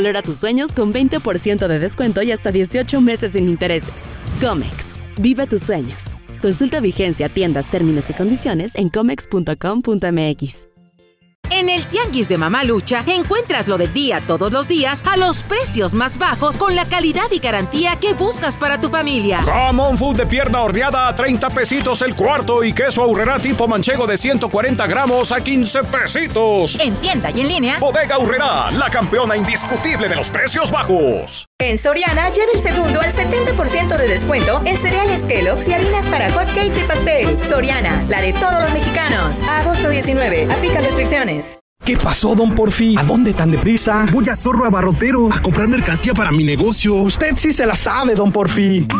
Logra tus sueños con 20% de descuento y hasta 18 meses sin intereses. Comex, vive tus sueños. Consulta vigencia, tiendas, términos y condiciones en comex.com.mx. En el Tianguis de Mamalucha encuentras lo del día todos los días a los precios más bajos con la calidad y garantía que buscas para tu familia. Jamón full de pierna horneada a 30 pesitos el cuarto y queso Aurrerá tipo manchego de 140 gramos a 15 pesitos. En tienda y en línea. Bodega Aurrerá, la campeona indiscutible de los precios bajos. En Soriana, lleva el segundo al 70% de descuento en cereales Kellogg's y harinas para hot cakes y pastel. Soriana, la de todos los mexicanos. A agosto 19, aplican restricciones. ¿Qué pasó, don Porfi? ¿A dónde tan deprisa? Voy a Zorro Abarrotero a comprar mercancía para mi negocio. Usted sí se la sabe, don Porfi.